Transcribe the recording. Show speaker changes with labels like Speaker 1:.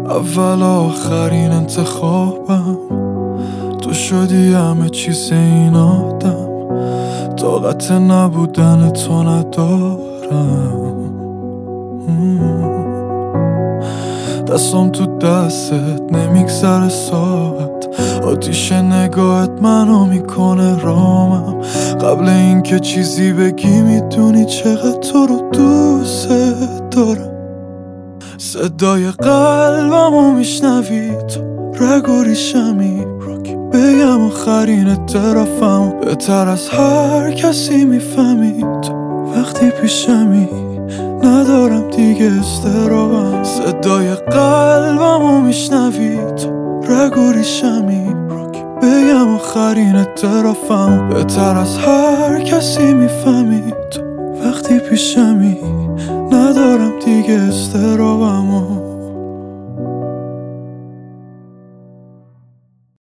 Speaker 1: اول آخرین انتخابم تو شدی همه چیز این آدم. طاقت نبودن تو ندارم. دستم تو دستت نمیگذره ساعت. آتیش نگاهت منو میکنه رامم. قبل اینکه چیزی بگی میدونی چقدر تو رو دوست دارم. صدای قلبمو میشنوی تو رگ و ریشمی رو که بگم آخرین اعترافم. بهتر از هر کسی میفهمی تو وقتی پیشمی. ندارم دیگه استرابم. صدای قلبمو میشنوی تو رگ و ریشمی رو که بگم آخرین اعترافم. بهتر از هر کسی میفهمی تو وقتی پیشمی. ندارم دیگه استرابم.